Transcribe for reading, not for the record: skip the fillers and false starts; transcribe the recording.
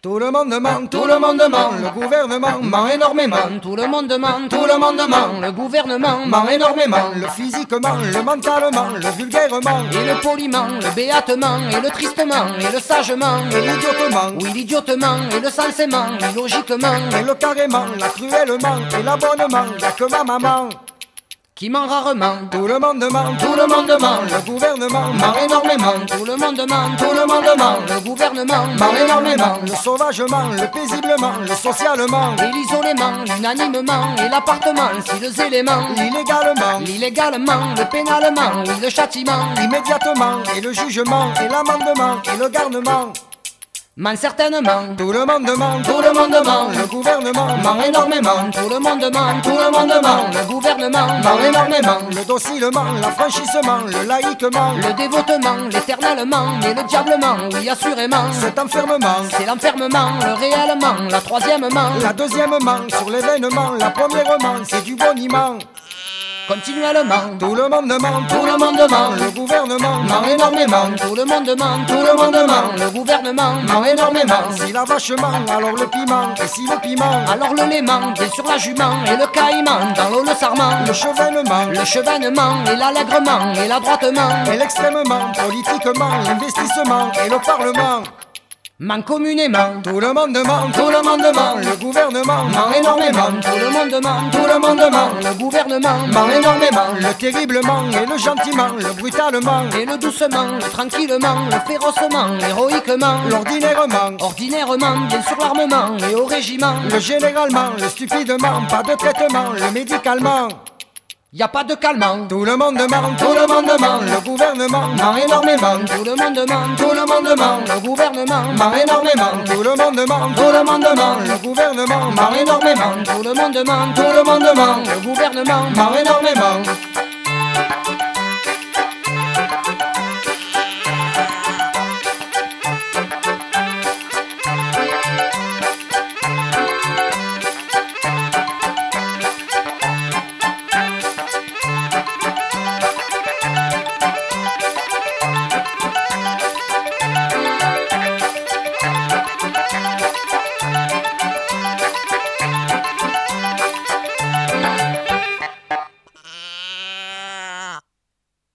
Tout le monde ment, le gouvernement ment énormément. Tout le monde ment, le gouvernement ment énormément. Le physiquement, le mentalement, le vulgairement. Et le poliment, le béatement, et le tristement, et le sagement. Et l'idiotement, oui l'idiotement, et le sensément, l'illogiquement. Et le carrément, la cruellement, et l'abonnement. Y'a que ma maman qui ment rarement. Tout le monde ment, le gouvernement ment énormément. Tout le monde ment, le gouvernement ment énormément. Le sauvagement, le paisiblement, le socialement. Et l'isolement, l'unanimement, et l'appartement, si les éléments. L'illégalement, le pénalement, oui le châtiment. Immédiatement, et le jugement, et l'amendement, et le garnement. Ment certainement. Tout le monde ment, le gouvernement ment énormément. Tout le monde ment, le gouvernement ment énormément. Le docilement, l'affranchissement, le laïquement. Le dévotement, l'éternellement, et le diablement, oui assurément. Cet enfermement, c'est l'enfermement, le réellement, la troisièmement. La deuxièmement, sur l'événement, la premièrement, c'est du boniment. Continuellement, tout le monde ment, le gouvernement ment énormément. Tout le monde ment, le gouvernement ment énormément. Si la vache ment, alors le piment, et si le piment, alors le léman, bien sûr la jument, et le caïman, dans l'eau le sarment. Le chevènement, et l'allègrement, et l'adroitement, et l'extrêmement, politiquement, l'investissement, et le parlement. Ment communément. Tout le monde ment, le gouvernement ment énormément. Tout le monde ment, le gouvernement ment énormément. Le terriblement et le gentiment, le brutalement et le doucement, le tranquillement, le férocement, l'héroïquement, ordinairement, bien sûr l'armement et au régiment. Le généralement, le stupidement, pas de traitement, le médicalement. Y a pas de calmant. Tout le monde ment, le gouvernement ment énormément. Tout le monde ment, le gouvernement ment énormément. Tout le monde ment, le gouvernement ment énormément. Tout le monde ment, le gouvernement ment énormément.